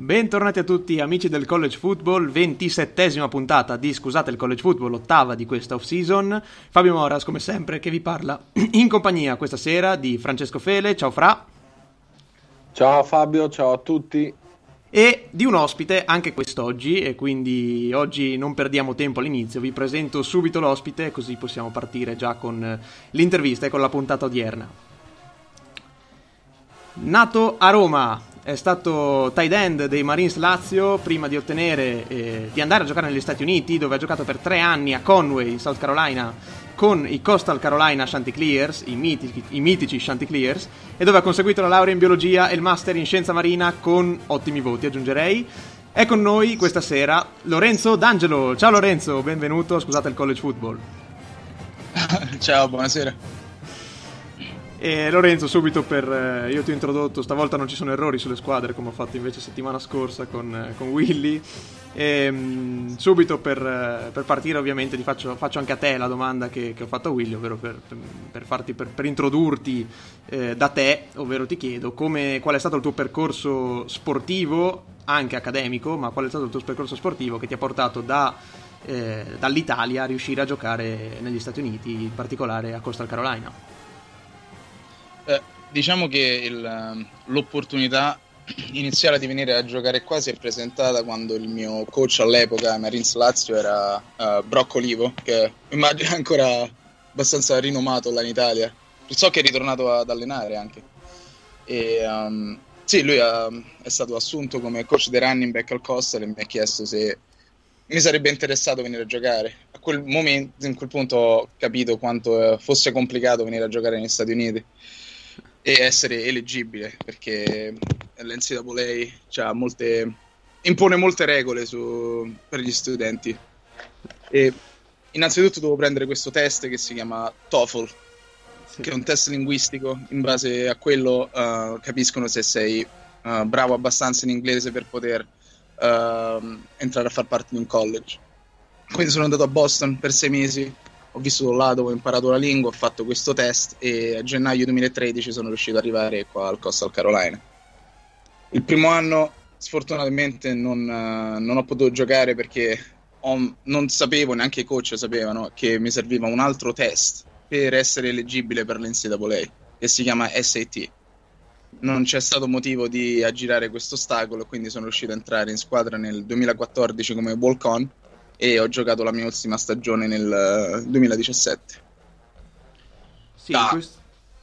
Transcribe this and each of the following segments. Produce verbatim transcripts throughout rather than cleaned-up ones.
Bentornati a tutti amici del College Football, ventisettesima puntata di Scusate il College Football, ottava di questa off-season. Fabio Moras, come sempre, che vi parla in compagnia questa sera di Francesco Fele. Ciao Fra. Ciao Fabio, ciao a tutti. E di un ospite anche quest'oggi, e quindi oggi non perdiamo tempo all'inizio, vi presento subito l'ospite, così possiamo partire già con l'intervista e con la puntata odierna. Nato a Roma, è stato tight end dei Marines Lazio prima di ottenere eh, di andare a giocare negli Stati Uniti, dove ha giocato per tre anni a Conway in South Carolina con i Coastal Carolina Chanticleers, i mitici, i mitici Chanticleers, e dove ha conseguito la laurea in biologia e il master in scienza marina con ottimi voti, aggiungerei. È con noi questa sera Lorenzo D'Angelo. Ciao Lorenzo, benvenuto, scusate il College Football. Ciao, buonasera. E Lorenzo, subito per eh, io ti ho introdotto, stavolta non ci sono errori sulle squadre come ho fatto invece settimana scorsa con, eh, con Willy. E, mh, subito per, eh, per partire ovviamente ti faccio, faccio anche a te la domanda che, che ho fatto a Willy, ovvero per, per, farti, per, per introdurti eh, da te, ovvero ti chiedo come, qual è stato il tuo percorso sportivo, anche accademico, ma qual è stato il tuo percorso sportivo che ti ha portato da, eh, dall'Italia a riuscire a giocare negli Stati Uniti, in particolare a Coastal Carolina. Eh, diciamo che il, l'opportunità iniziale di venire a giocare qua si è presentata quando il mio coach all'epoca, Marines Lazio, era uh, Brocco Olivo, che immagino è ancora abbastanza rinomato là in Italia. So che è ritornato ad allenare anche. E, um, sì, lui ha, è stato assunto come coach dei running back al Coastal e mi ha chiesto se mi sarebbe interessato venire a giocare. A quel momento, in quel punto, ho capito quanto fosse complicato venire a giocare negli Stati Uniti e essere eleggibile, perché l'N C A A c'ha molte, impone molte regole su, per gli studenti. E innanzitutto devo prendere questo test che si chiama TOEFL, sì, che è un test linguistico. In base a quello uh, capiscono se sei uh, bravo abbastanza in inglese per poter uh, entrare a far parte di un college. Quindi sono andato a Boston per sei mesi, ho vissuto là dove ho imparato la lingua, ho fatto questo test e a gennaio duemilatredici sono riuscito ad arrivare qua al Coastal Carolina. Il primo anno sfortunatamente non, uh, non ho potuto giocare perché ho, non sapevo, neanche i coach sapevano, che mi serviva un altro test per essere eleggibile per l'N C A A, che si chiama S A T. Non c'è stato motivo di aggirare questo ostacolo, quindi sono riuscito a entrare in squadra nel duemilaquattordici come walk-on e ho giocato la mia ultima stagione nel uh, duemiladiciassette. Sì, ah, questo...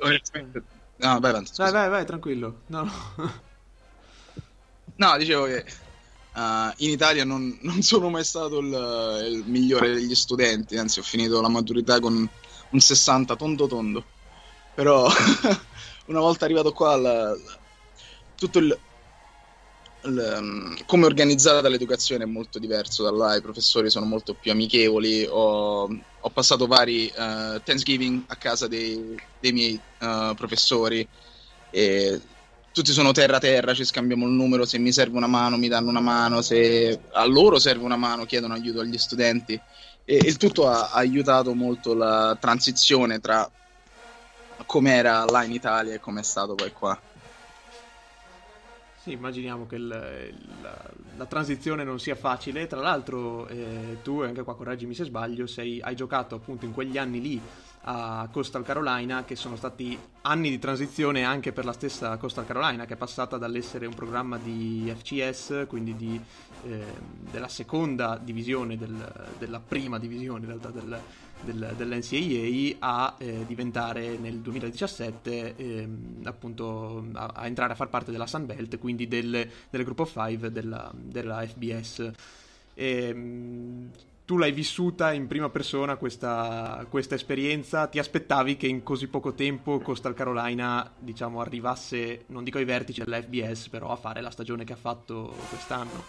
no, vai avanti. Vai, vai, vai, tranquillo. No, no. No, dicevo che uh, in Italia non, non sono mai stato il, il migliore degli studenti, anzi ho finito la maturità con un sessanta tondo tondo. Però una volta arrivato qua la, la, tutto il l, come è organizzata l'educazione è molto diverso da là, i professori sono molto più amichevoli. Ho, ho passato vari uh, Thanksgiving a casa dei, dei miei uh, professori e tutti sono terra terra, ci scambiamo il numero, se mi serve una mano mi danno una mano, se a loro serve una mano chiedono aiuto agli studenti, e il tutto ha, ha aiutato molto la transizione tra com'era là in Italia e com'è stato poi qua. Sì, immaginiamo che il, il, la, la transizione non sia facile. Tra l'altro eh, tu, e anche qua correggimi se sbaglio, sei, hai giocato appunto in quegli anni lì a Coastal Carolina, che sono stati anni di transizione anche per la stessa Coastal Carolina, che è passata dall'essere un programma di F C S, quindi di, eh, della seconda divisione del, della prima divisione in realtà del, del, dell'N C A A, a eh, diventare nel duemiladiciassette eh, appunto a, a entrare a far parte della Sun Belt, quindi del, del Group of Five della, della F B S. E, tu l'hai vissuta in prima persona questa, questa esperienza, ti aspettavi che in così poco tempo Coastal Carolina, diciamo, arrivasse, non dico ai vertici della F B S, però a fare la stagione che ha fatto quest'anno?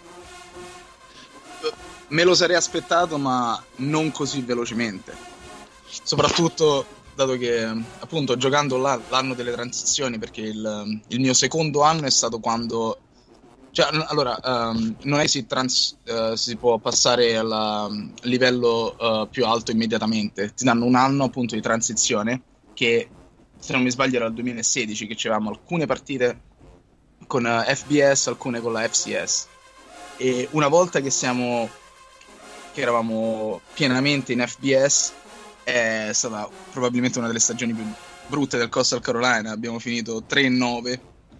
Me lo sarei aspettato, ma non così velocemente, soprattutto dato che appunto giocando là l'anno delle transizioni, perché il, il mio secondo anno è stato quando Cioè, allora, um, non è che si, trans, uh, si può passare al livello uh, più alto immediatamente. Ti danno un anno appunto di transizione, che se non mi sbaglio era il duemilasedici, che avevamo alcune partite con uh, F B S, alcune con la F C S. E una volta che siamo che eravamo pienamente in F B S, è stata probabilmente una delle stagioni più brutte del Coastal Carolina. Abbiamo finito tre e nove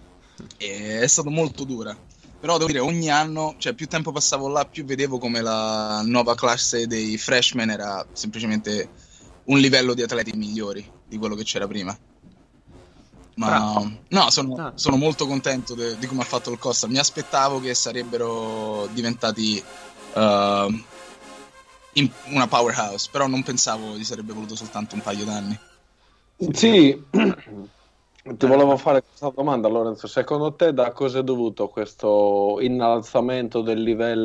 e è stato molto dura, però devo dire, ogni anno, cioè più tempo passavo là, più vedevo come la nuova classe dei freshman era semplicemente un livello di atleti migliori di quello che c'era prima. Ma no, sono, ah. sono molto contento de, di come ha fatto il Coastal. Mi aspettavo che sarebbero diventati uh, in una powerhouse, però non pensavo gli sarebbe voluto soltanto un paio d'anni. Sì, ti volevo fare questa domanda, Lorenzo. Secondo te da cosa è dovuto questo innalzamento del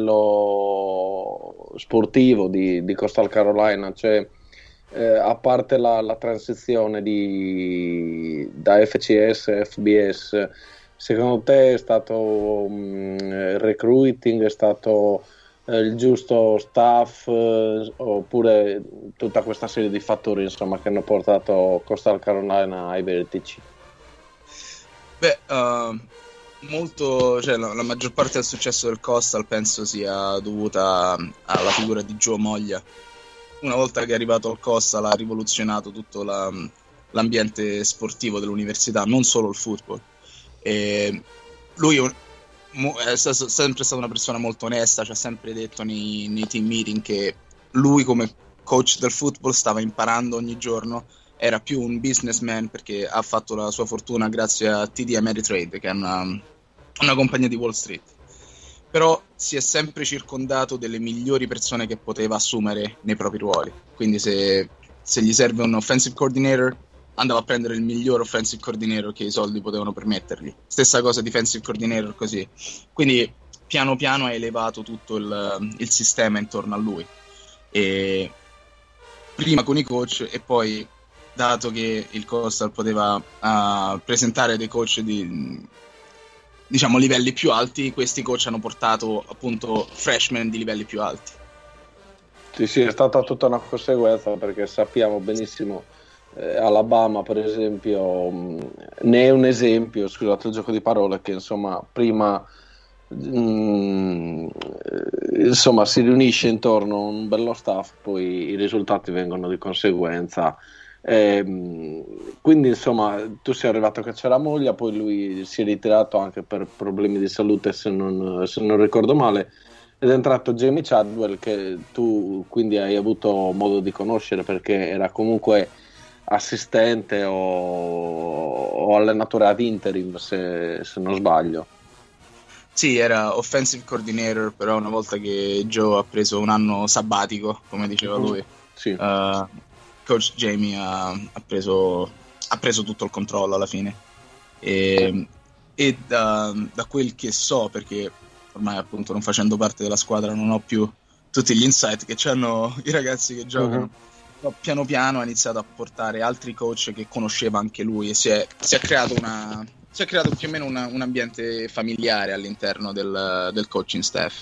livello sportivo di, di Coastal Carolina? Cioè, eh, a parte la, la transizione di, da F C S a F B S, secondo te è stato um, recruiting, è stato eh, il giusto staff, eh, oppure tutta questa serie di fattori, insomma, che hanno portato Coastal Carolina ai vertici? Beh, uh, molto, cioè la, la maggior parte del successo del Coastal penso sia dovuta alla figura di Joe Moglia. Una volta che è arrivato al Coastal ha rivoluzionato tutto la, l'ambiente sportivo dell'università, non solo il football. E lui è sempre stata una persona molto onesta, ci ha sempre detto nei, nei team meeting che lui come coach del football stava imparando ogni giorno, era più un businessman perché ha fatto la sua fortuna grazie a T D Ameritrade, che è una, una compagnia di Wall Street. Però si è sempre circondato delle migliori persone che poteva assumere nei propri ruoli. Quindi se, se gli serve un offensive coordinator, andava a prendere il miglior offensive coordinator che i soldi potevano permettergli. Stessa cosa defensive coordinator, così. Quindi piano piano ha elevato tutto il, il sistema intorno a lui. E prima con i coach e poi, dato che il Coastal poteva uh, presentare dei coach di, diciamo, livelli più alti, questi coach hanno portato appunto freshman di livelli più alti. Sì, sì, è stata tutta una conseguenza, perché sappiamo benissimo, eh, Alabama per esempio, mh, ne è un esempio, scusate il gioco di parole, che insomma prima mh, insomma si riunisce intorno a un bello staff, poi i risultati vengono di conseguenza. Eh, quindi insomma tu sei arrivato che c'era Moglia, poi lui si è ritirato anche per problemi di salute, se non, se non ricordo male, ed è entrato Jamie Chadwell, che tu quindi hai avuto modo di conoscere perché era comunque assistente o, o allenatore ad interim, se, se non sbaglio. Sì, era offensive coordinator, però una volta che Joe ha preso un anno sabbatico, come diceva lui, sì. uh, Coach Jamie ha, ha, preso, ha preso tutto il controllo alla fine. E, e da, da quel che so, perché ormai appunto non facendo parte della squadra non ho più tutti gli insight che c'hanno i ragazzi che giocano, uh-huh. però piano piano ha iniziato a portare altri coach che conosceva anche lui e si è, si è creato una si è creato più o meno una, un ambiente familiare all'interno del, del coaching staff.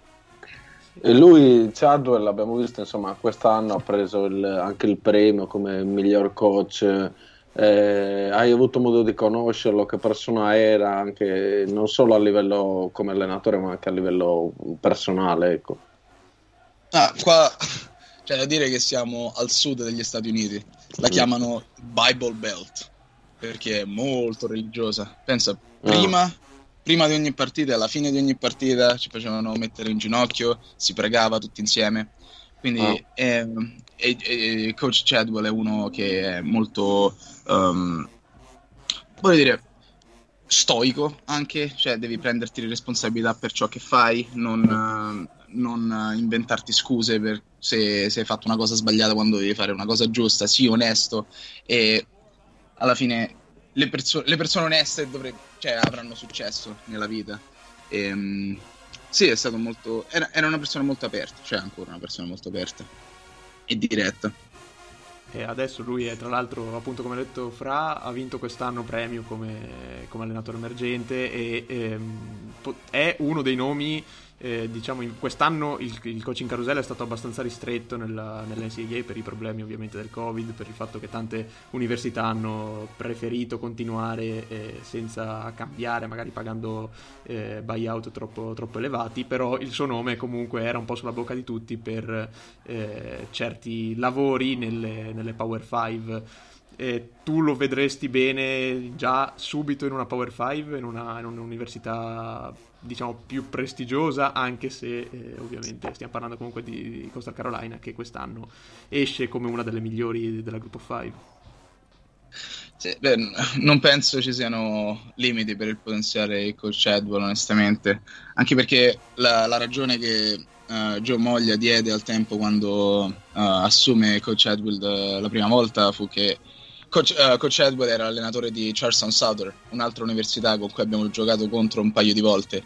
E lui, Chadwell, l'abbiamo visto, insomma, quest'anno ha preso il, anche il premio come miglior coach. Eh, hai avuto modo di conoscerlo? Che persona era, anche non solo a livello come allenatore, ma anche a livello personale, ecco. Ah, qua c'è da dire che siamo al sud degli Stati Uniti, la chiamano Bible Belt perché è molto religiosa. Pensa, prima ah. prima di ogni partita e alla fine di ogni partita ci facevano mettere in ginocchio, si pregava tutti insieme. Quindi oh. è, è, è, Coach Chadwell è uno che è molto um, voglio dire stoico anche, cioè devi prenderti le responsabilità per ciò che fai, non, uh, non inventarti scuse per se, se hai fatto una cosa sbagliata quando devi fare una cosa giusta, sii onesto, e alla fine le, perso- le persone oneste dovre- cioè, avranno successo nella vita. E, um, sì, è stato molto era, era una persona molto aperta, cioè ancora una persona molto aperta e diretta. E adesso lui è, tra l'altro, appunto come ha detto Fra, ha vinto quest'anno premio come, come allenatore emergente e ehm, è uno dei nomi eh, diciamo in quest'anno il, il coaching carousel è stato abbastanza ristretto nella, nell'N C A A per i problemi ovviamente del Covid, per il fatto che tante università hanno preferito continuare eh, senza cambiare, magari pagando eh, buyout troppo, troppo elevati, però il suo nome comunque era un po' sulla bocca di tutti per eh, certi lavori nelle, nelle Power five. Eh, tu lo vedresti bene già subito in una Power five, in, una, in un'università diciamo più prestigiosa, anche se eh, ovviamente stiamo parlando comunque di, di Coastal Carolina, che quest'anno esce come una delle migliori della Group of Five. Sì, beh, non penso ci siano limiti per il potenziale di Coach Chadwell, onestamente, anche perché la, la ragione che uh, Joe Moglia diede al tempo quando uh, assume Coach Chadwell la prima volta fu che Coach, uh, Coach Chadwell era allenatore di Charleston Southern, un'altra università con cui abbiamo giocato contro un paio di volte,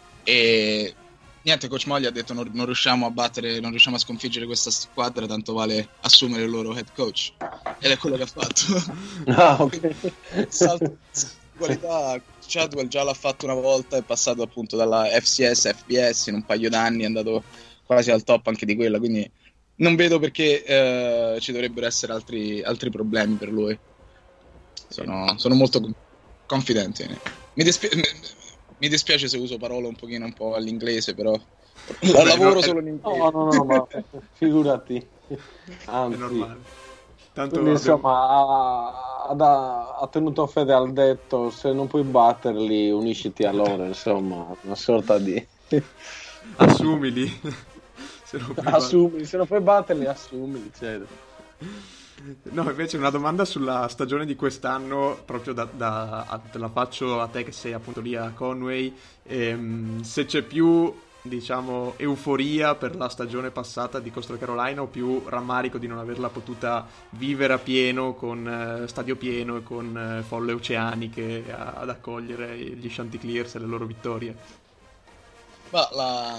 e niente, Coach Moglia ha detto non, non riusciamo a battere, non riusciamo a sconfiggere questa squadra, tanto vale assumere il loro head coach, ed è quello che ha fatto. Ah, ok. Salto di qualità. Chadwell già l'ha fatto una volta, è passato appunto dalla F C S a F B S in un paio d'anni, è andato quasi al top anche di quella, quindi non vedo perché eh, ci dovrebbero essere altri, altri problemi per lui. Sono, sono molto confidente. Mi, dispi- mi dispiace se uso parole un pochino un po' all'inglese, però Vabbè, lavoro no, solo è... in inglese. No, no, no, ma figurati. Anzi, è normale. Tanto quindi abbiamo... insomma ha, ha, ha tenuto fede al detto: se non puoi batterli unisciti a loro, insomma, una sorta di assumili. Se non puoi assumili, se non puoi batterli assumili, certo. No, invece una domanda sulla stagione di quest'anno, proprio da, da a, te la faccio a te che sei appunto lì a Conway, ehm, se c'è più diciamo euforia per la stagione passata di Coastal Carolina o più rammarico di non averla potuta vivere a pieno, con eh, stadio pieno e con eh, folle oceaniche a, ad accogliere gli Chanticleers e le loro vittorie? Ma la...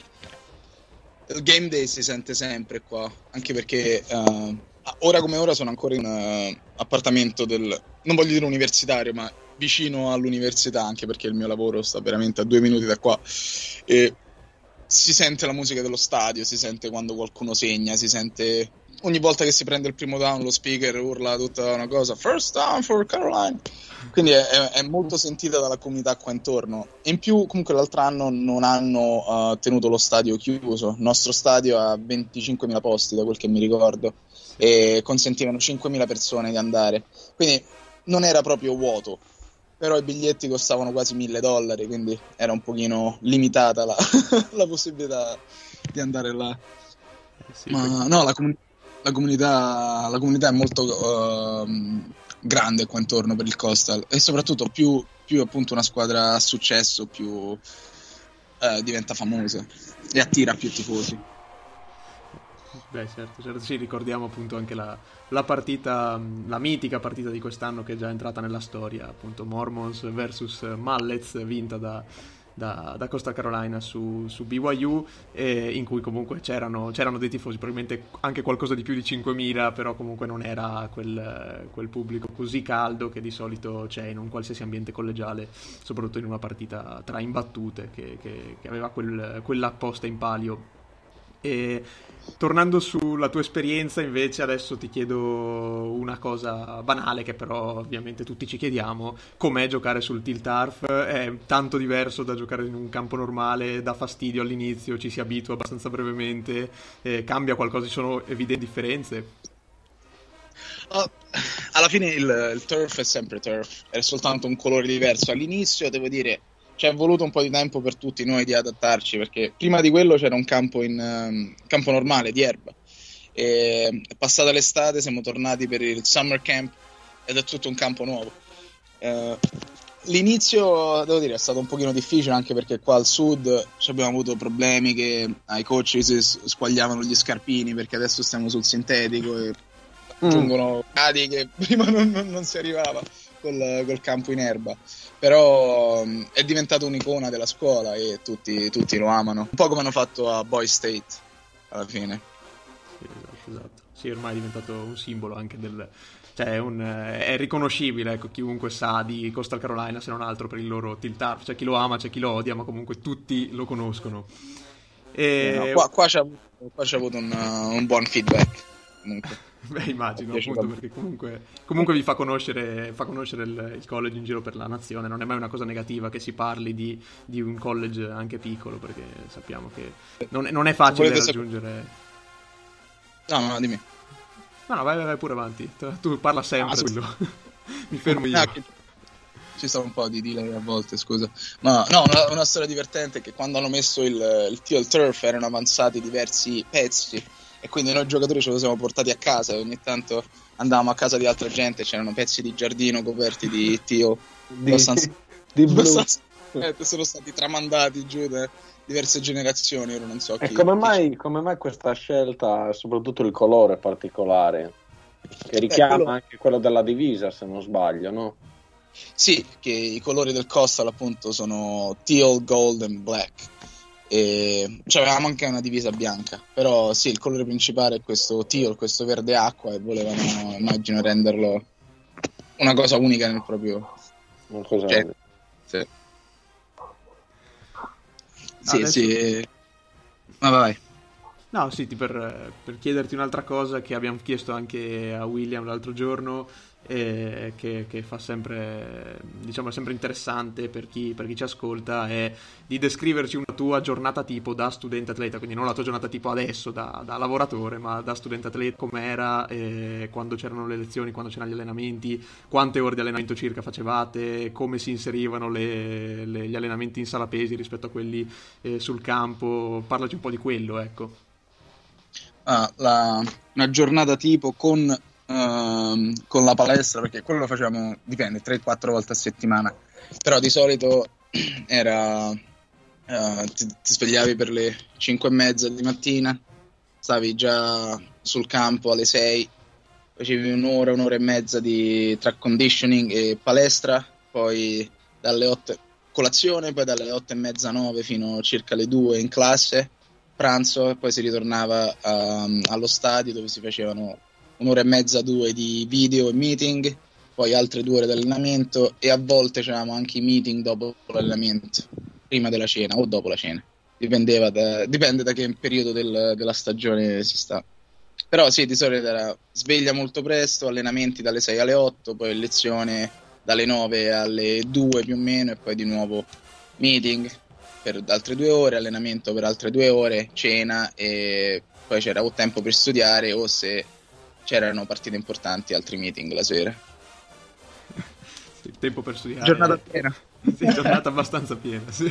il game day si sente sempre qua, anche perché uh, ora come ora sono ancora in uh, appartamento del, non voglio dire universitario, ma vicino all'università, anche perché il mio lavoro sta veramente a due minuti da qua, e si sente la musica dello stadio, si sente quando qualcuno segna, si sente ogni volta che si prende il primo down lo speaker urla tutta una cosa, first down for Carolina, quindi è, è, è molto sentita dalla comunità qua intorno. In più comunque l'altro anno non hanno uh, tenuto lo stadio chiuso, il nostro stadio ha venticinquemila posti da quel che mi ricordo e consentivano cinquemila persone di andare, quindi non era proprio vuoto, però i biglietti costavano quasi mille dollari, quindi era un pochino limitata la, la possibilità di andare là. Eh sì, Ma perché... no, la, comun- la, comunità, la comunità è molto uh, grande qua intorno per il Coastal, e soprattutto più, più appunto una squadra a successo, più uh, diventa famosa e attira più tifosi. Beh, certo, certo, sì, ricordiamo appunto anche la, la partita, la mitica partita di quest'anno che è già entrata nella storia, appunto Mormons versus Mullets, vinta da, da, da Coastal Carolina su, su B Y U, eh, in cui comunque c'erano, c'erano dei tifosi, probabilmente anche qualcosa di più di cinquemila, però comunque non era quel, quel pubblico così caldo che di solito c'è in un qualsiasi ambiente collegiale, soprattutto in una partita tra imbattute che, che, che aveva quel, quella posta in palio. E tornando sulla tua esperienza invece, adesso ti chiedo una cosa banale che però ovviamente tutti ci chiediamo: com'è giocare sul Teal Turf? È tanto diverso da giocare in un campo normale? Dà fastidio all'inizio? Ci si abitua abbastanza brevemente? Eh, cambia qualcosa? Ci sono evidenti differenze? Uh, alla fine il, il turf è sempre turf, è soltanto un colore diverso. All'inizio devo dire ci è voluto un po' di tempo per tutti noi di adattarci, perché prima di quello c'era un campo in um, campo normale di erba, e passata l'estate siamo tornati per il summer camp ed è tutto un campo nuovo. Uh, l'inizio devo dire è stato un pochino difficile, anche perché qua al sud ci abbiamo avuto problemi che ai coach si squagliavano gli scarpini, perché adesso stiamo sul sintetico e aggiungono cadi che prima non, non, non si arrivava col, col campo in erba, però um, è diventato un'icona della scuola e tutti, tutti lo amano, un po' come hanno fatto a Boy State alla fine. Sì, esatto, esatto. Sì, ormai è diventato un simbolo anche del, cioè è, un, è riconoscibile, ecco, chiunque sa di Coastal Carolina, se non altro per il loro tilt turf. C'è chi lo ama, c'è chi lo odia, ma comunque tutti lo conoscono. E... No, qua, qua, c'è, qua c'è avuto un, un buon feedback comunque. Beh, immagino, appunto, perché comunque, comunque vi fa conoscere, fa conoscere il, il college in giro per la nazione. Non è mai una cosa negativa che si parli di, di un college anche piccolo, perché sappiamo che non, non è facile raggiungere. No, no, dimmi. No, no, vai, vai pure avanti. Tu parla sempre, ah, quello. Mi fermo io. Ah, che... Ci sta un po' di delay a volte, scusa. Ma no, una, una storia divertente è che quando hanno messo il, il teal turf erano avanzati diversi pezzi. E quindi noi giocatori ce lo siamo portati a casa e ogni tanto andavamo a casa di altra gente, c'erano pezzi di giardino coperti di tio di, abbastanza, di blu. Abbastanza, eh, sono stati tramandati giù da diverse generazioni, ora non so chi. E come mai, come mai questa scelta, soprattutto il colore particolare, che richiama eh, quello... anche quello della divisa, se non sbaglio, no? Sì, che i colori del Coastal appunto sono teal, gold and black. E avevamo anche una divisa bianca, però sì, il colore principale è questo teal, questo verde acqua, e volevano, immagino, renderlo una cosa unica nel proprio una cosa cioè, sì, sì, adesso... sì. Ma vai. No, sì, per, per chiederti un'altra cosa che abbiamo chiesto anche a William l'altro giorno, eh, che, che fa sempre, diciamo, è sempre interessante per chi, per chi ci ascolta, è di descriverci una tua giornata tipo da studente atleta, quindi non la tua giornata tipo adesso da, da lavoratore, ma da studente atleta, com'era, eh, quando c'erano le lezioni, quando c'erano gli allenamenti, quante ore di allenamento circa facevate, come si inserivano le, le, gli allenamenti in sala pesi rispetto a quelli eh, sul campo. Parlaci un po' di quello, ecco. Ah, la, una giornata tipo con, uh, con la palestra, perché quello lo facevamo, dipende, tre quattro volte a settimana, però di solito era uh, ti, ti svegliavi per le cinque e mezza di mattina, stavi già sul campo alle sei, facevi un'ora, un'ora e mezza di track conditioning e palestra, poi dalle otto colazione, poi dalle otto e mezza nove fino circa le due in classe, pranzo, e poi si ritornava um, allo stadio dove si facevano un'ora e mezza, due di video e meeting, poi altre due ore di allenamento, e a volte c'erano anche i meeting dopo l'allenamento, prima della cena o dopo la cena, dipendeva da, dipende da che periodo del, della stagione si sta. Però sì, di solito era sveglia molto presto, allenamenti dalle sei alle otto, poi lezione dalle nove alle due più o meno, e poi di nuovo meeting per altre due ore, allenamento per altre due ore, cena, e poi c'era o tempo per studiare o, se c'erano partite importanti, altri meeting la sera. Sì, tempo per studiare. Giornata piena. Sì, giornata abbastanza piena, sì.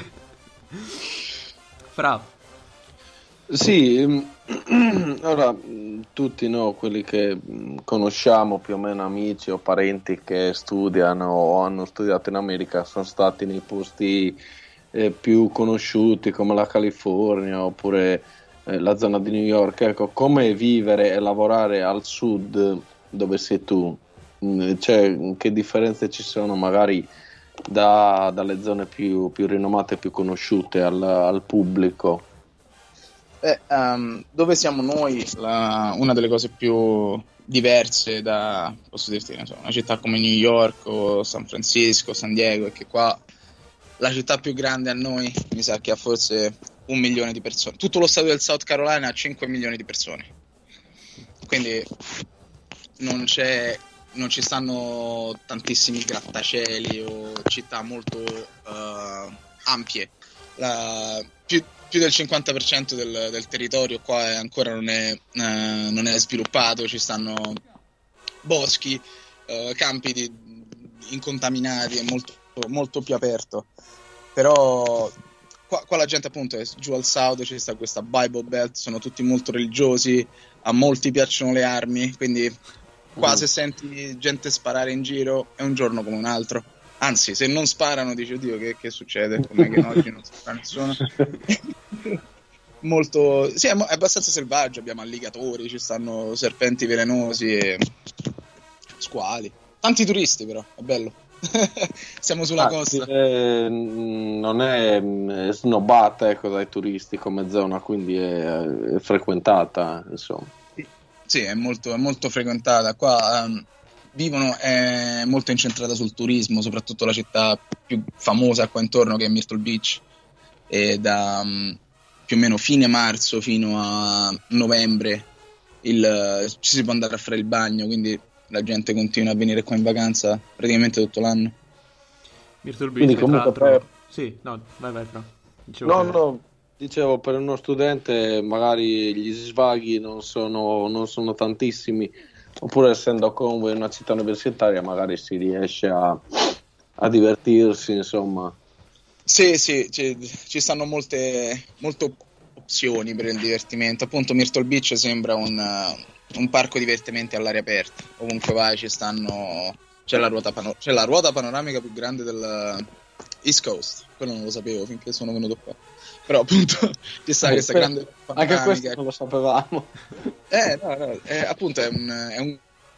Fra. Sì, ora tutti no, quelli che conosciamo, più o meno amici o parenti che studiano o hanno studiato in America, sono stati nei posti Eh, più conosciuti come la California oppure eh, la zona di New York. Ecco, come vivere e lavorare al sud dove sei tu? Mm, cioè, che differenze ci sono magari da, dalle zone più, più rinomate e più conosciute al, al pubblico? Eh, um, dove siamo noi, la, una delle cose più diverse da, posso dirti, non so, una città come New York o San Francisco, San Diego, è che qua la città più grande a noi mi sa che ha forse un milione di persone. Tutto lo stato del South Carolina ha cinque milioni di persone. Quindi non c'è, non ci stanno tantissimi grattacieli o città molto uh, ampie. La, più, più del cinquanta per cento del, del territorio qua è, ancora non è, uh, non è sviluppato. Ci stanno boschi, uh, campi di, incontaminati, è molto molto più aperto. Però qua, qua la gente appunto è giù al south, ci sta questa Bible Belt, sono tutti molto religiosi, a molti piacciono le armi, quindi qua mm. se senti gente sparare in giro è un giorno come un altro, anzi se non sparano dici oddio che, che succede, come che oggi non spara nessuno. Molto, sì, è, è abbastanza selvaggio, abbiamo alligatori, ci stanno serpenti velenosi e squali, tanti turisti, però è bello. Siamo sulla ah, costa, eh, non è, è snobbata, ecco, dai turisti come zona, quindi è, è frequentata, insomma. Sì, è molto, è molto frequentata qua. Um, vivono è molto incentrata sul turismo, soprattutto la città più famosa qua intorno, che è Myrtle Beach, e da um, più o meno fine marzo fino a novembre il, ci si può andare a fare il bagno, quindi la gente continua a venire qua in vacanza praticamente tutto l'anno. Myrtle Beach, quindi comunque tra per... sì, no, vai vai Fra. Dicevo no, che... no, dicevo per uno studente magari gli svaghi non sono, non sono tantissimi, oppure essendo Conway una città universitaria magari si riesce a, a divertirsi, insomma. Sì, sì, ci, ci stanno molte, molte opzioni per il divertimento. Appunto Myrtle Beach sembra un, un parco divertimenti all'aria aperta, ovunque vai ci stanno, c'è la ruota, pano- c'è la ruota panoramica più grande del East Coast, quello non lo sapevo finché sono venuto qua, però appunto ci sta questa grande panoramica. Anche questo non lo sapevamo. Eh, no, no, è, appunto è un, è un...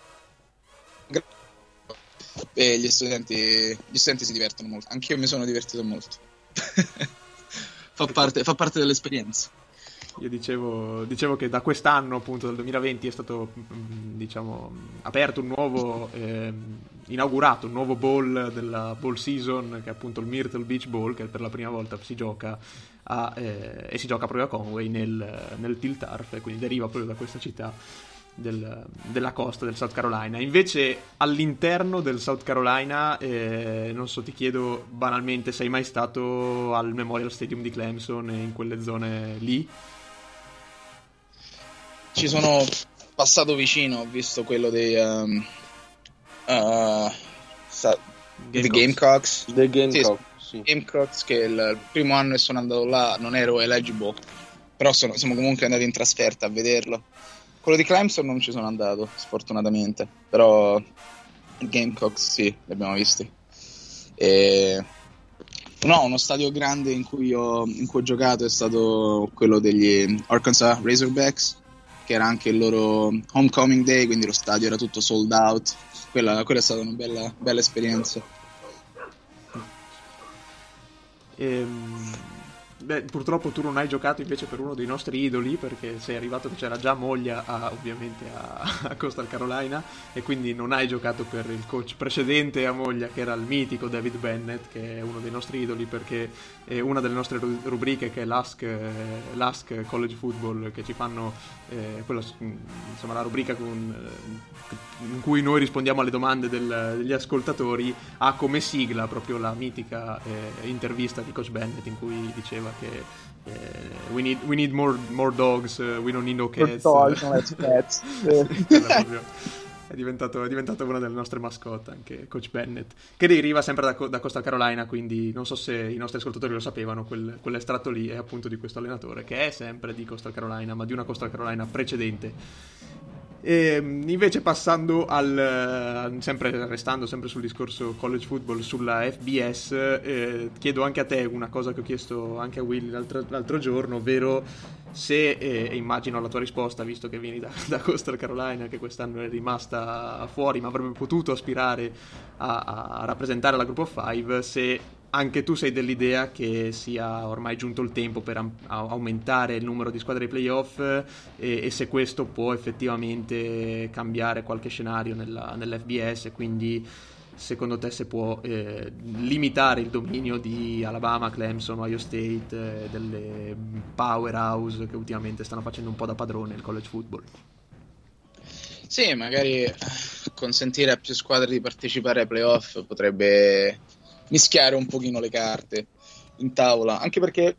e gli studenti gli studenti si divertono molto, anche io mi sono divertito molto. fa, parte, fa parte dell'esperienza. Io dicevo, dicevo che da quest'anno, appunto dal duemilaventi, è stato diciamo aperto un nuovo eh, inaugurato un nuovo bowl della bowl season, che è appunto il Myrtle Beach Bowl, che per la prima volta si gioca a, eh, e si gioca proprio a Conway nel, nel Teal Turf, e quindi deriva proprio da questa città Del, della costa del South Carolina. Invece all'interno del South Carolina eh, non so, ti chiedo banalmente, sei mai stato al Memorial Stadium di Clemson e in quelle zone lì? Ci sono passato vicino, ho visto quello dei um, uh, sa- The Gamecocks The Gamecocks, sì, sì. Gamecocks, che il, il primo anno che sono andato là non ero eligible, però sono, siamo comunque andati in trasferta a vederlo. Quello di Clemson non ci sono andato, sfortunatamente, però il Gamecocks sì, li abbiamo visti. E... no, uno stadio grande in cui, ho, in cui ho giocato è stato quello degli Arkansas Razorbacks, che era anche il loro homecoming day, quindi lo stadio era tutto sold out. Quella, quella è stata una bella, bella esperienza. Ehm... Beh, purtroppo tu non hai giocato invece per uno dei nostri idoli, perché sei arrivato che c'era già moglia a, ovviamente a, a Coastal Carolina, e quindi non hai giocato per il coach precedente a moglia, che era il mitico David Bennett, che è uno dei nostri idoli, perché è una delle nostre rubriche, che è l'Ask, eh, l'Ask College Football, che ci fanno eh, quella, insomma la rubrica con, eh, in cui noi rispondiamo alle domande del, degli ascoltatori, ha come sigla proprio la mitica eh, intervista di coach Bennett in cui diceva che eh, we need we need more more dogs, uh, we don't need no cats. Dogs, no cats. È diventato, è diventato una delle nostre mascotte anche coach Bennett, che deriva sempre da, da Coastal Carolina, quindi non so se i nostri ascoltatori lo sapevano, quel, quell'estratto lì è appunto di questo allenatore, che è sempre di Coastal Carolina, ma di una Coastal Carolina precedente. E invece passando al sempre restando sempre sul discorso college football, sulla F B S, eh, chiedo anche a te una cosa che ho chiesto anche a Willy l'altro, l'altro giorno, ovvero se, eh, e immagino la tua risposta, visto che vieni da, da Coastal Carolina, che quest'anno è rimasta fuori ma avrebbe potuto aspirare a, a rappresentare la Group of Five, se anche tu sei dell'idea che sia ormai giunto il tempo per am- aumentare il numero di squadre di playoff, e, e se questo può effettivamente cambiare qualche scenario nella, nell'F B S, quindi secondo te se può eh, limitare il dominio di Alabama, Clemson, Ohio State, eh, delle powerhouse che ultimamente stanno facendo un po' da padrone il college football. Sì, magari consentire a più squadre di partecipare ai playoff potrebbe mischiare un pochino le carte in tavola, anche perché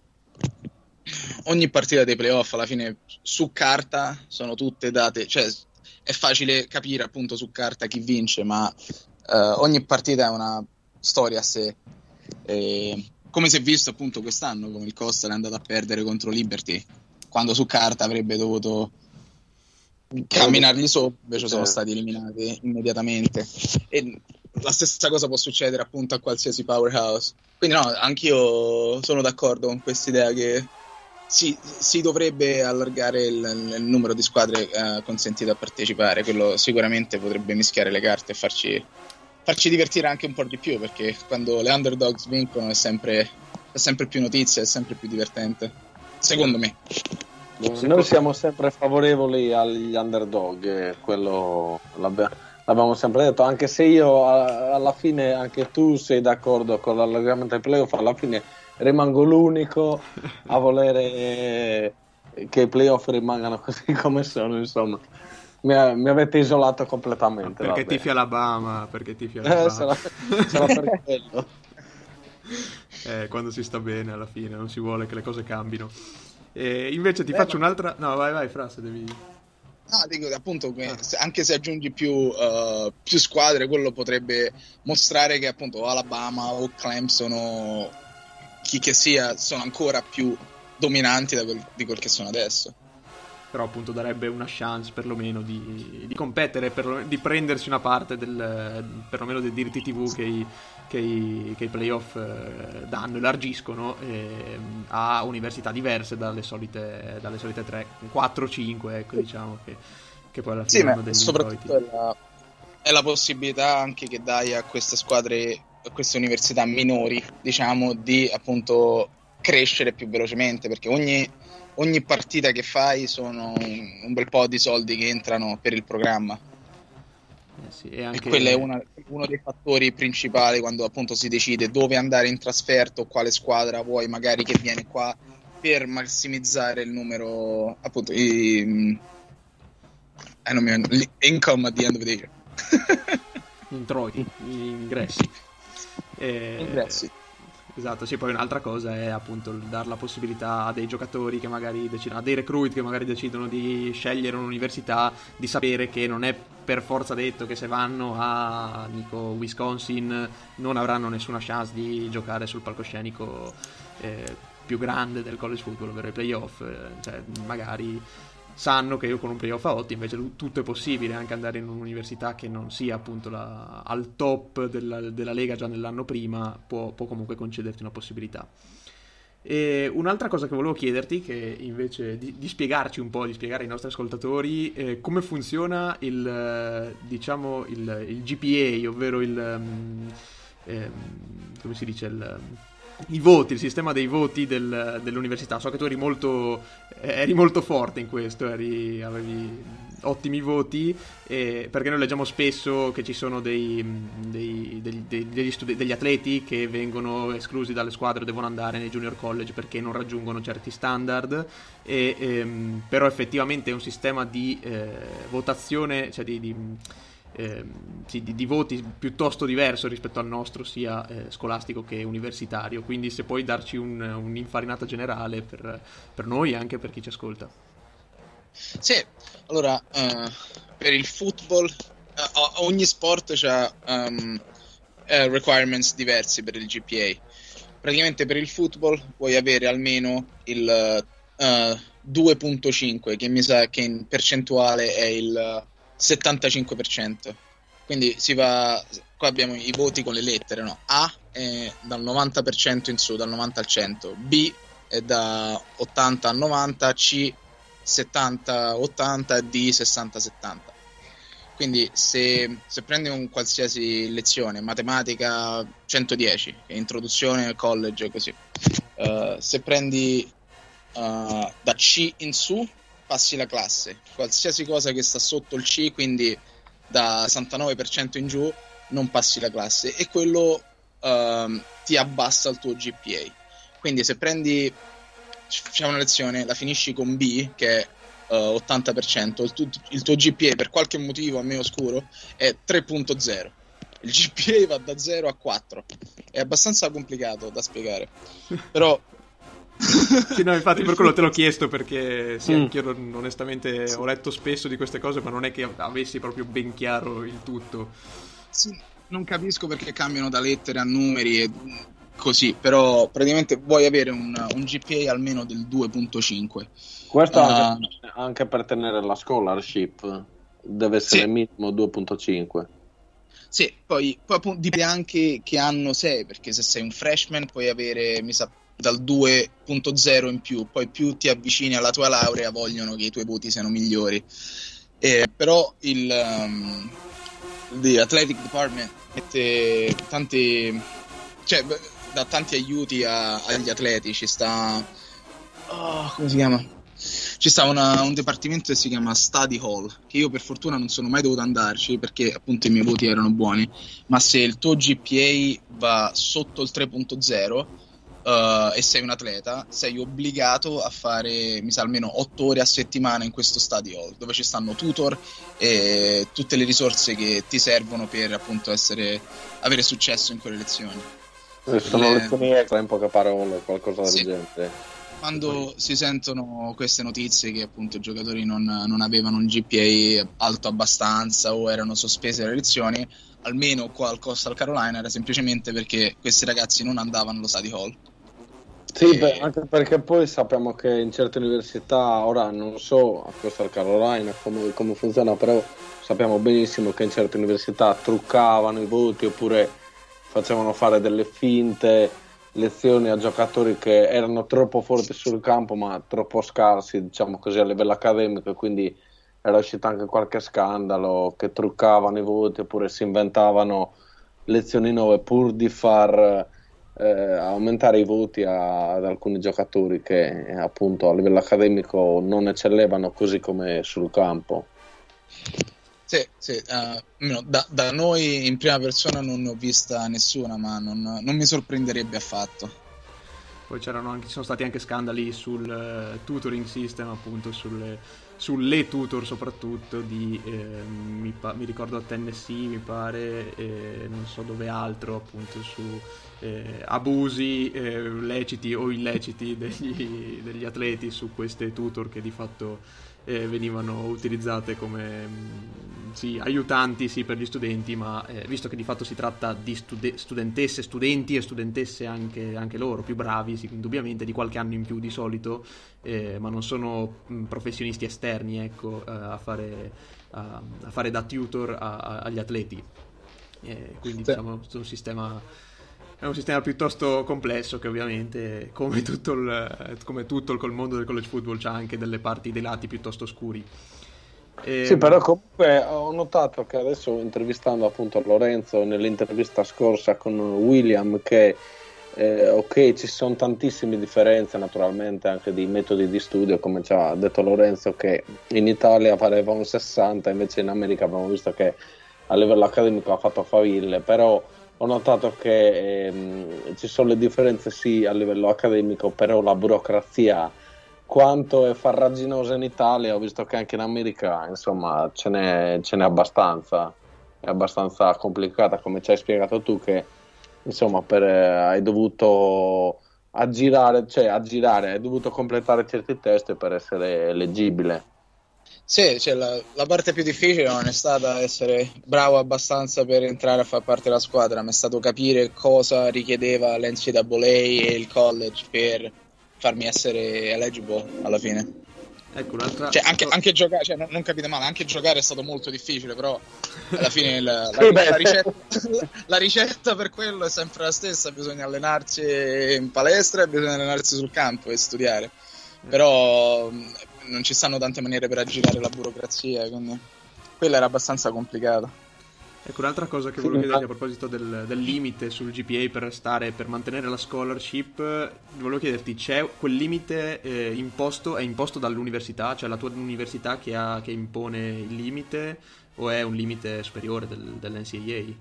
ogni partita dei playoff alla fine su carta sono tutte date, cioè è facile capire appunto su carta chi vince, ma uh, ogni partita è una storia a sé, e come si è visto appunto quest'anno, come il Coastal è andato a perdere contro Liberty quando su carta avrebbe dovuto camminargli sopra, invece sono stati eliminati immediatamente. E la stessa cosa può succedere appunto a qualsiasi powerhouse, quindi no, anch'io sono d'accordo con quest'idea che si, si dovrebbe allargare il, il numero di squadre eh, consentite a partecipare. Quello sicuramente potrebbe mischiare le carte e farci, farci divertire anche un po' di più, perché quando le underdogs vincono è sempre, è sempre più notizia, è sempre più divertente, secondo me. Noi siamo sempre favorevoli agli underdog, quello l'abbiamo sempre detto, anche se io alla fine, anche tu sei d'accordo con l'allargamento ai playoff, alla fine rimango l'unico a volere che i playoff rimangano così come sono, insomma. Mi, mi avete isolato completamente. Perché vabbè. tifi Alabama, perché tifi Alabama. Eh, sarà, sarà per quello. Eh, quando si sta bene alla fine, non si vuole che le cose cambino. E invece ti eh, faccio ma... un'altra... No, vai, vai, Fra, se devi... No, dico appunto che anche se aggiungi più, uh, più squadre, quello potrebbe mostrare che appunto Alabama o Clemson o chi che sia sono ancora più dominanti da quel, di quel che sono adesso. Però appunto darebbe una chance perlomeno di, di competere, per, di prendersi una parte del, perlomeno dei diritti tivù che i, che i, che i playoff eh, danno, elargiscono eh, a università diverse dalle solite, dalle solite tre, quattro cinque, ecco, diciamo, che, che poi alla fine sì, hanno ma degli soprattutto è la, è la possibilità anche che dai a queste squadre, a queste università minori, diciamo, di appunto crescere più velocemente, perché ogni ogni partita che fai sono un, un bel po' di soldi che entrano per il programma. Eh sì, e, anche... e quello è una, uno dei fattori principali quando appunto si decide dove andare in trasferta o quale squadra vuoi magari che viene qua, per massimizzare il numero, appunto i, eh, non mi, income at the end of the year. introiti, ingressi. E... ingressi. Esatto, sì, poi un'altra cosa è appunto dar la possibilità a dei giocatori che magari decidono, a dei recruit che magari decidono di scegliere un'università, di sapere che non è per forza detto che se vanno a dico, Wisconsin non avranno nessuna chance di giocare sul palcoscenico eh, più grande del college football, ovvero i playoff, eh, cioè magari sanno che io con un playoff a otto invece tutto è possibile, anche andare in un'università che non sia appunto la, al top della, della Lega già nell'anno prima può, può comunque concederti una possibilità. E un'altra cosa che volevo chiederti, che invece di, di spiegarci un po', di spiegare ai nostri ascoltatori eh, come funziona il diciamo il, il G P A, ovvero il um, eh, come si dice il i voti, il sistema dei voti del, dell'università. So che tu eri molto eri molto forte in questo, eri, avevi ottimi voti, eh, perché noi leggiamo spesso che ci sono dei, dei, degli, degli, studi- degli atleti che vengono esclusi dalle squadre o devono andare nei junior college perché non raggiungono certi standard, e, ehm, però effettivamente è un sistema di eh, votazione, cioè di, di Eh, sì, di, di voti piuttosto diverso rispetto al nostro, sia eh, scolastico che universitario. Quindi se puoi darci un, un'infarinata generale per, per noi e anche per chi ci ascolta. Sì, allora uh, per il football uh, ogni sport ha um, uh, requirements diversi per il G P A. Praticamente per il football puoi avere almeno il uh, due virgola cinque, che mi sa che in percentuale è il settantacinque per cento. Quindi si va, qua abbiamo i voti con le lettere, no? A è dal novanta per cento in su, dal novanta al cento, B è da ottanta a novanta, C settanta ottanta, D sessanta settanta. Quindi se, se prendi un qualsiasi lezione, matematica centodieci, introduzione al college, così, uh, se prendi uh, da C in su passi la classe, qualsiasi cosa che sta sotto il C, quindi da sessantanove per cento in giù, non passi la classe, e quello uh, ti abbassa il tuo G P A. Quindi se prendi, facciamo una lezione, la finisci con B, che è uh, ottanta per cento, il, tu, il tuo G P A per qualche motivo a me oscuro è tre virgola zero. Il G P A va da zero a quattro. È abbastanza complicato da spiegare, però sì, no, infatti per quello te l'ho chiesto, perché sì, Mm. anch'io onestamente ho letto spesso di queste cose, ma non è che avessi proprio ben chiaro il tutto. sì, non capisco perché cambiano da lettere a numeri e così, però praticamente vuoi avere un, un G P A almeno del due virgola cinque. Questo Uh, anche, anche per tenere la scholarship deve essere Sì. minimo due virgola cinque. Sì, poi, poi appunto dipende anche che anno sei, perché se sei un freshman puoi avere, mi sa, dal due virgola zero in più, poi più ti avvicini alla tua laurea vogliono che i tuoi voti siano migliori. Eh, però il um, the athletic department mette tanti, cioè dà tanti aiuti a, agli atleti, ci sta, oh, come si chiama? ci sta una, un dipartimento che si chiama Study Hall, che io per fortuna non sono mai dovuto andarci perché appunto i miei voti erano buoni, ma se il tuo G P A va sotto il tre punto zero Uh, e sei un atleta, sei obbligato a fare, mi sa, almeno otto ore a settimana in questo study hall, dove ci stanno tutor e tutte le risorse che ti servono per appunto essere, avere successo in quelle lezioni. Sono le... lezioni extra in poche parole, qualcosa del sì. genere. Quando si sentono queste notizie che appunto i giocatori non, non avevano un G P A alto abbastanza o erano sospese le lezioni, almeno qua al Coastal Carolina era semplicemente perché questi ragazzi non andavano allo study hall. Sì, e... beh, anche perché poi sappiamo che in certe università, ora non so a Coastal Carolina come, come funziona, però sappiamo benissimo che in certe università truccavano i voti oppure facevano fare delle finte lezioni a giocatori che erano troppo forti sul campo ma troppo scarsi, diciamo così, a livello accademico, e quindi era uscito anche qualche scandalo che truccavano i voti oppure si inventavano lezioni nuove pur di far eh, aumentare i voti a, ad alcuni giocatori che appunto a livello accademico non eccellevano così come sul campo. Sì, sì, uh, da, da noi in prima persona non ne ho vista nessuna, ma non, non mi sorprenderebbe affatto. Poi c'erano anche, ci sono stati anche scandali sul uh, tutoring system, appunto sulle, sulle tutor soprattutto di eh, mi, pa- mi ricordo a Tennessee mi pare, eh, non so dove altro, appunto su eh, abusi eh, leciti o illeciti degli, degli atleti su queste tutor che di fatto Eh, venivano utilizzate come mh, sì, aiutanti sì, per gli studenti, ma eh, visto che di fatto si tratta di stude- studentesse, studenti e studentesse anche, anche loro, più bravi sì, indubbiamente, di qualche anno in più di solito, eh, ma non sono mh, professionisti esterni ecco, eh, a, fare, a, a fare da tutor a, a, agli atleti. Eh, quindi sì. Diciamo è un sistema È un sistema piuttosto complesso che ovviamente, come tutto il, come tutto il col mondo del college football, c'ha anche delle parti, dei lati piuttosto oscuri. E... Sì, però comunque ho notato che adesso, intervistando appunto Lorenzo nell'intervista scorsa con William, che eh, ok, ci sono tantissime differenze naturalmente anche di metodi di studio, come ci ha detto Lorenzo, che in Italia pareva un sessanta, invece in America abbiamo visto che a livello accademico ha fatto faville, però ho notato che ehm, ci sono le differenze sì a livello accademico, però la burocrazia quanto è farraginosa in Italia, ho visto che anche in America insomma ce n'è, ce n'è abbastanza, è abbastanza complicata, come ci hai spiegato tu, che insomma per, eh, hai dovuto aggirare, cioè aggirare, hai dovuto completare certi test per essere eleggibile. Sì, cioè la, la parte più difficile non è stata essere bravo abbastanza per entrare a far parte della squadra, ma è stato capire cosa richiedeva l'N C A A e il college per farmi essere eligible alla fine. Ecco, un'altra... Cioè, anche, anche giocare, cioè, non, non capite male, anche giocare è stato molto difficile, però alla fine la, la, la, ricetta, la ricetta per quello è sempre la stessa, bisogna allenarsi in palestra e bisogna allenarsi sul campo e studiare. Però non ci stanno tante maniere per aggirare la burocrazia, quindi quella era abbastanza complicata. Ecco, un'altra cosa che volevo chiederti a proposito del, del limite sul G P A per restare, per mantenere la scholarship, volevo chiederti, c'è quel limite eh, imposto, è imposto dall'università, cioè la tua università che, ha, che impone il limite, o è un limite superiore del, dell'N C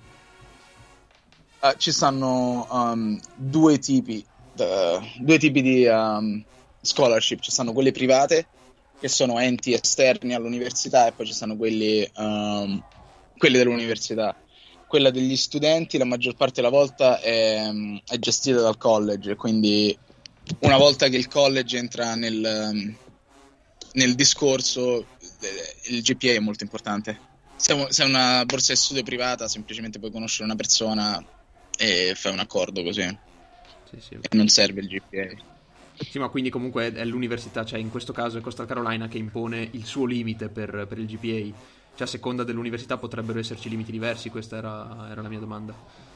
A A? Uh, ci stanno um, due tipi uh, due tipi di um, scholarship, ci stanno quelle private che sono enti esterni all'università e poi ci stanno quelli um, quelli dell'università. Quella degli studenti la maggior parte della volta è, è gestita dal college, quindi una volta che il college entra nel, nel discorso, il G P A è molto importante. Se è una borsa di studio privata semplicemente puoi conoscere una persona e fai un accordo così, sì, sì. E non serve il G P A. Sì, ma quindi comunque è l'università, cioè in questo caso è Coastal Carolina che impone il suo limite per, per il G P A. Cioè a seconda dell'università potrebbero esserci limiti diversi, questa era, era la mia domanda.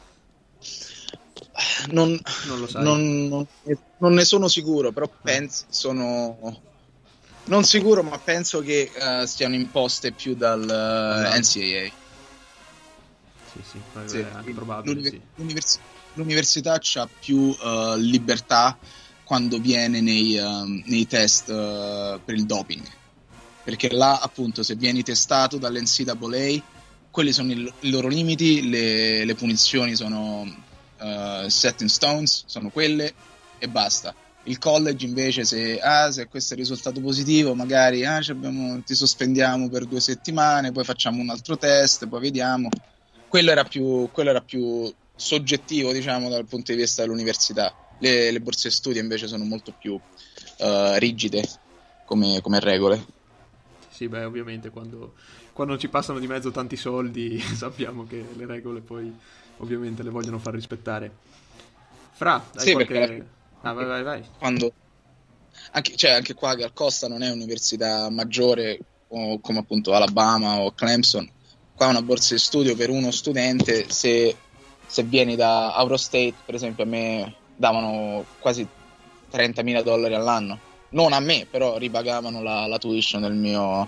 Non, non lo sai. Non, non, non ne sono sicuro, però penso, sono non sicuro, ma penso che uh, siano imposte più dal uh, N C A A. Sì, sì, sì, è anche probabile. L'univers- sì. l'univers- l'università c'ha più uh, libertà quando viene nei, uh, nei test uh, per il doping, perché là appunto se vieni testato dall'N C A A quelli sono il, i loro limiti, le, le punizioni sono uh, set in stones, sono quelle e basta. Il college invece se, ah, se questo è il risultato positivo magari ah, abbiamo, ti sospendiamo per due settimane, poi facciamo un altro test, poi vediamo. Quello era più, quello era più soggettivo, diciamo, dal punto di vista dell'università. Le, le borse studio invece sono molto più uh, rigide come, come regole. Sì, beh, ovviamente quando, quando ci passano di mezzo tanti soldi sappiamo che le regole poi ovviamente le vogliono far rispettare. Fra, hai sì, qualche... perché ah, vai, vai, vai. Quando... Anche, cioè, anche qua Cal Costa non è un'università maggiore o, come appunto Alabama o Clemson. Qua una borsa di studio per uno studente, se, se vieni da Auro State, per esempio, a me davano quasi trentamila dollari all'anno. Non a me, però ripagavano la, la tuition del mio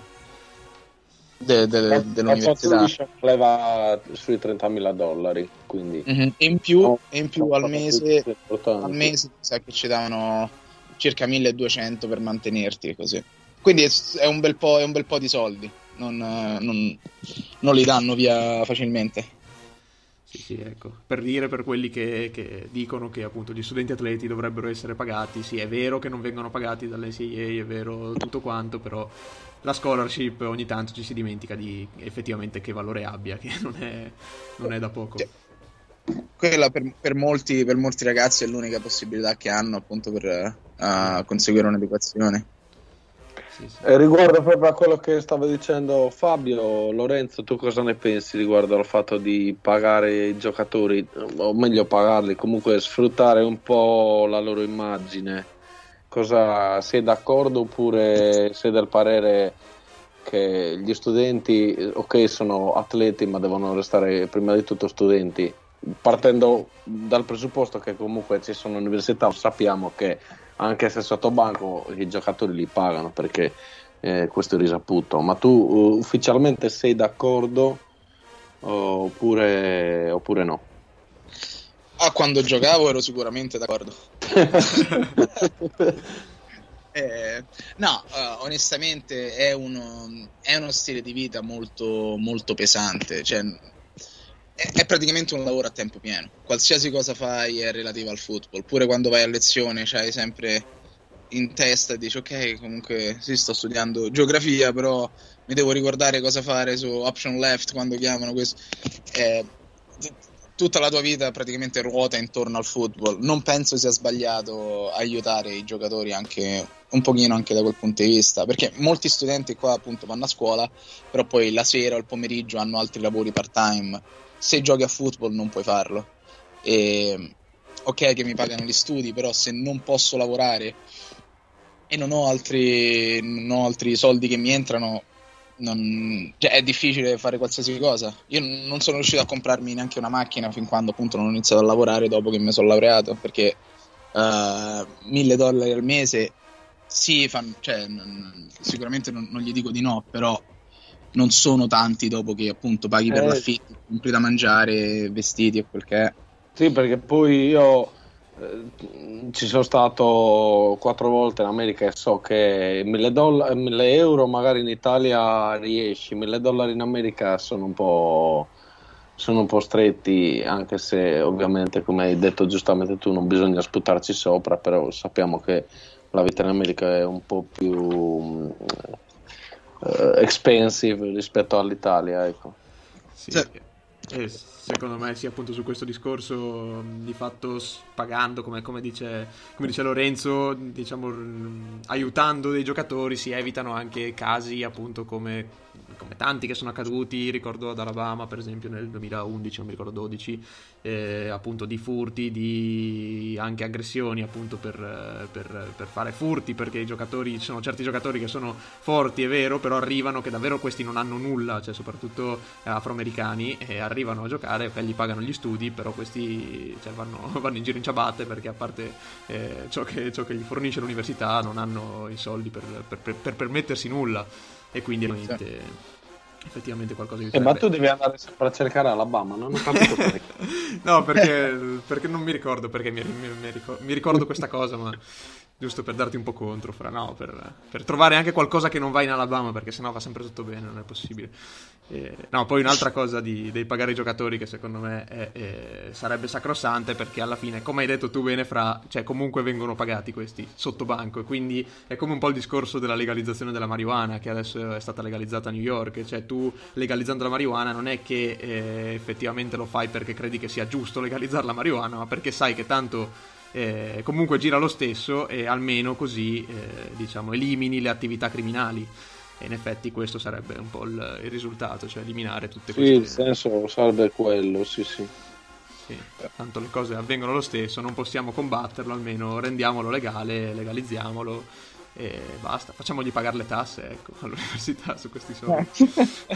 de, de, de, dell'università. La tuition leva sui trentamila dollari, quindi mm-hmm. e in più, oh, e in più al mese al mese sa che ci davano circa milleduecento per mantenerti così. Quindi è un bel po', è un bel po' di soldi. Non, non, non li danno via facilmente. Sì, sì, ecco. Per dire, per quelli che, che dicono che appunto gli studenti atleti dovrebbero essere pagati, sì, è vero che non vengono pagati dall'N C A A, è vero tutto quanto, però la scholarship ogni tanto ci si dimentica di effettivamente che valore abbia, che non è, non è da poco. Quella per, per, molti, per molti ragazzi è l'unica possibilità che hanno appunto per uh, conseguire un'educazione. Sì, sì. E riguardo proprio a quello che stava dicendo Fabio, Lorenzo, tu cosa ne pensi riguardo al fatto di pagare i giocatori, o meglio pagarli, comunque sfruttare un po' la loro immagine? Cosa, sei d'accordo oppure sei del parere che gli studenti, ok, sono atleti ma devono restare prima di tutto studenti, partendo dal presupposto che comunque ci sono università, sappiamo che anche se sotto banco i giocatori li pagano, perché eh, questo è risaputo. Ma tu uh, ufficialmente sei d'accordo oppure, oppure no? Ah, quando giocavo ero sicuramente d'accordo. eh, no, uh, onestamente è uno, è uno stile di vita molto, molto pesante, cioè è praticamente un lavoro a tempo pieno. Qualsiasi cosa fai è relativa al football. Pure quando vai a lezione c'hai sempre in testa e dici ok, comunque sì, sto studiando geografia, però mi devo ricordare cosa fare su option left quando chiamano questo. Eh, tutta la tua vita praticamente ruota intorno al football. Non penso sia sbagliato aiutare i giocatori anche un pochino anche da quel punto di vista, perché molti studenti qua appunto vanno a scuola, però poi la sera o il pomeriggio hanno altri lavori part time. Se giochi a football non puoi farlo. E, ok che mi pagano gli studi, però se non posso lavorare e non ho altri, non ho altri soldi che mi entrano, non, cioè è difficile fare qualsiasi cosa. Io non sono riuscito a comprarmi neanche una macchina fin quando appunto non ho iniziato a lavorare dopo che mi sono laureato, perché uh, mille dollari al mese sì, fan, cioè, non, sicuramente non, non gli dico di no, però non sono tanti dopo che appunto paghi per eh, l'affitto, compri da mangiare, vestiti e quel che è. Sì, perché poi io eh, ci sono stato quattro volte in America e so che mille, doll- mille euro magari in Italia riesci, mille dollari in America sono un po' sono un po' stretti, anche se ovviamente, come hai detto giustamente tu, non bisogna sputarci sopra, però sappiamo che la vita in America è un po' più Uh, expensive rispetto all'Italia, ecco. Sì, sì. E secondo me sì, appunto su questo discorso di fatto pagando, come, come, dice, come dice Lorenzo, diciamo aiutando dei giocatori si evitano anche casi appunto come, come tanti che sono accaduti, ricordo ad Alabama per esempio nel duemilaundici, non mi ricordo dodici, eh, appunto di furti, di anche aggressioni appunto per, per, per fare furti, perché i giocatori, ci sono certi giocatori che sono forti, è vero, però arrivano che davvero questi non hanno nulla, cioè soprattutto afroamericani, e arrivano a giocare, ok, gli pagano gli studi, però questi cioè, vanno, vanno in giro in ciabatte, perché a parte eh, ciò, che, ciò che gli fornisce l'università non hanno i soldi per, per, per, per permettersi nulla, e quindi ovviamente effettivamente qualcosa di eh, ma tu devi andare sempre a cercare Alabama, non ho capito perché. No, perché, perché non mi ricordo perché mi, mi, mi, ricordo, mi ricordo questa cosa, ma giusto per darti un po' contro, fra no, per, per trovare anche qualcosa che non va in Alabama, perché sennò va sempre tutto bene, non è possibile. Eh, no, poi un'altra cosa di, dei pagare i giocatori che secondo me è, è, sarebbe sacrosante, perché alla fine, come hai detto tu bene, fra, cioè comunque vengono pagati questi sotto banco, e quindi è come un po' il discorso della legalizzazione della marijuana, che adesso è stata legalizzata a New York. Cioè tu legalizzando la marijuana non è che eh, effettivamente lo fai perché credi che sia giusto legalizzare la marijuana, ma perché sai che tanto Eh, comunque gira lo stesso, e almeno così eh, diciamo elimini le attività criminali, e in effetti questo sarebbe un po' il, il risultato, cioè eliminare tutte sì, queste... il senso sarebbe quello, sì sì. Sì, tanto le cose avvengono lo stesso, non possiamo combatterlo, almeno rendiamolo legale, legalizziamolo e basta, facciamogli pagare le tasse, ecco, all'università su questi soldi.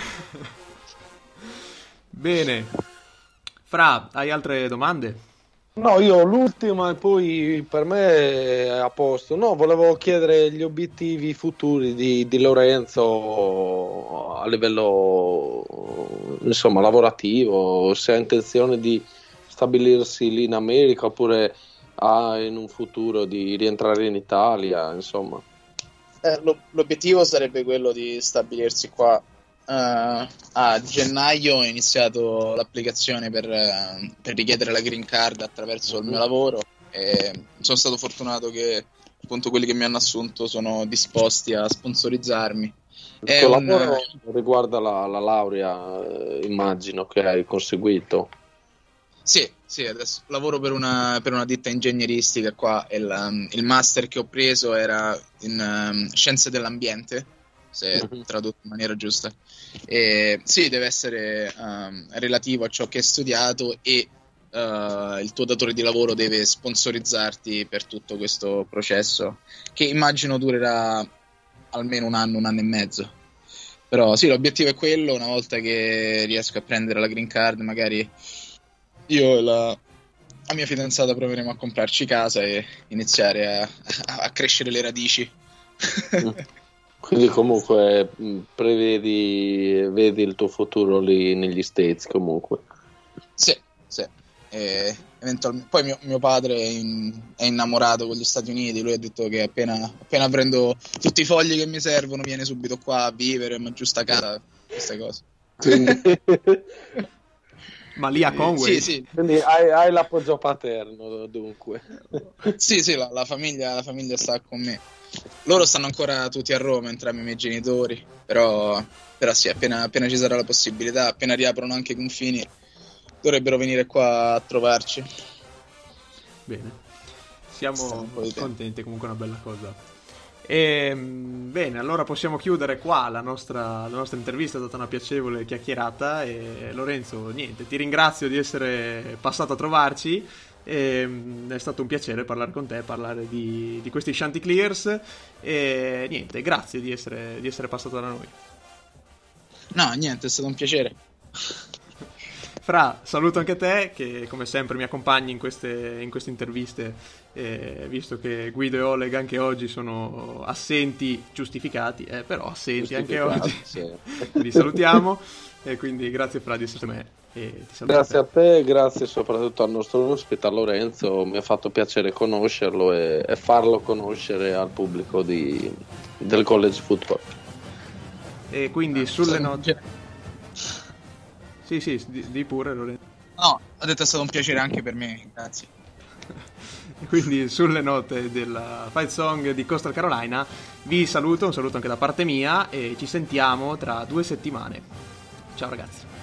Bene, Fra, hai altre domande? No, io l'ultima e poi per me è a posto. No, volevo chiedere gli obiettivi futuri di, di Lorenzo a livello insomma lavorativo, se ha intenzione di stabilirsi lì in America oppure ha in un futuro di rientrare in Italia, insomma. Eh, lo, l'obiettivo sarebbe quello di stabilirsi qua. Uh, a gennaio ho iniziato l'applicazione per, uh, per richiedere la green card attraverso il mio lavoro, e sono stato fortunato che appunto quelli che mi hanno assunto sono disposti a sponsorizzarmi. Il tuo un... lavoro riguarda la, la laurea, eh, immagino che hai conseguito. Sì, sì, adesso lavoro per una, per una ditta ingegneristica qua, e la, il master che ho preso era in um, scienze dell'ambiente, se tradotto in maniera giusta. E sì, deve essere um, relativo a ciò che hai studiato, e uh, il tuo datore di lavoro deve sponsorizzarti per tutto questo processo, che immagino durerà almeno un anno, un anno e mezzo. Però sì, l'obiettivo è quello. Una volta che riesco a prendere la green card, magari io e la, la mia fidanzata proveremo a comprarci casa e iniziare a, a, a crescere le radici. Quindi comunque prevedi, vedi il tuo futuro lì negli States comunque. Sì, sì. E eventualmente, poi mio, mio padre è, in, è innamorato con gli Stati Uniti. Lui ha detto che appena, appena prendo tutti i fogli che mi servono viene subito qua a vivere, ma giusta casa, queste cose. Quindi... Ma lì a Conway? Sì, sì. Quindi hai, hai l'appoggio paterno, dunque. Sì, sì, la, la, famiglia, la famiglia sta con me. Loro stanno ancora tutti a Roma, entrambi i miei genitori, però, però sì, appena, appena ci sarà la possibilità, appena riaprono anche i confini, dovrebbero venire qua a trovarci. Bene, siamo contenti, comunque una bella cosa. E, bene, allora possiamo chiudere qua la nostra, la nostra intervista. È stata una piacevole chiacchierata, e Lorenzo, niente, ti ringrazio di essere passato a trovarci. E, è stato un piacere parlare con te, parlare di, di questi Chanticleers, e niente, grazie di essere, di essere passato da noi. No, niente, è stato un piacere. Fra, saluto anche te, che come sempre mi accompagni in queste, in queste interviste, eh, visto che Guido e Oleg anche oggi sono assenti, giustificati, eh, però assenti anche oggi. Sì. Vi salutiamo, e quindi grazie Fra di essere con me. E ti grazie a te, grazie soprattutto al nostro ospite, a Lorenzo. Mi ha fatto piacere conoscerlo e, e farlo conoscere al pubblico di, del college football. E quindi sulle note... Sì, sì, di, di pure Lorenzo. No, ho detto è stato un piacere anche per me, grazie. Quindi sulle note della Fight Song di Coastal Carolina vi saluto, un saluto anche da parte mia, e ci sentiamo tra due settimane. Ciao ragazzi.